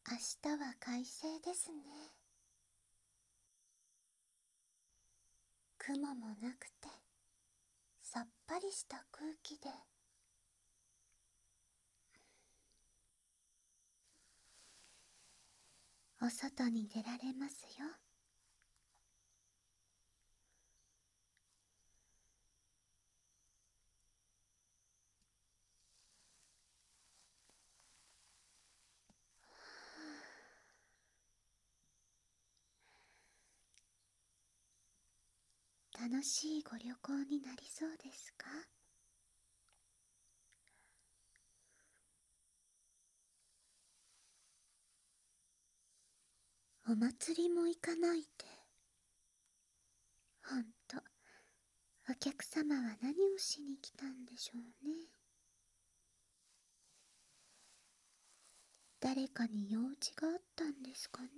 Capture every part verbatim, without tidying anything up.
明日は快晴ですね。雲もなくてさっぱりした空気で、お外に出られますよ。楽しいご旅行になりそうですか？お祭りも行かないで。ほんと、お客様は何をしに来たんでしょうね。誰かに用事があったんですかね。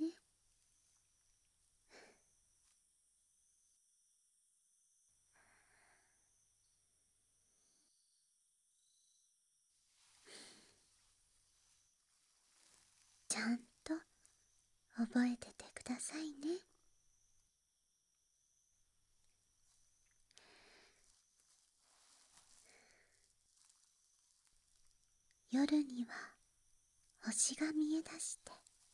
ちゃんと覚えててくださいね。夜には星が見え出して、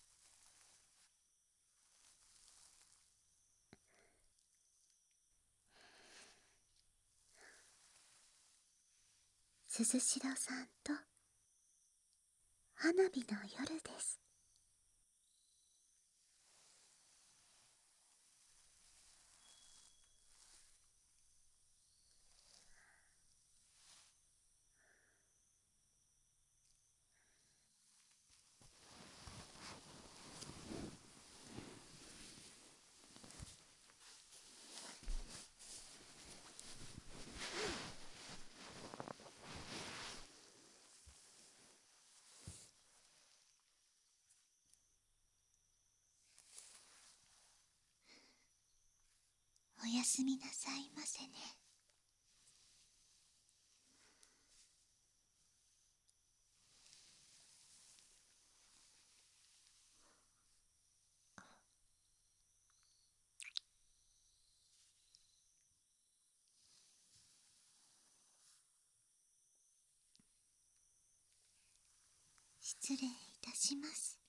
鈴代さんと花火の夜です。おやすみなさいませね。失礼いたします。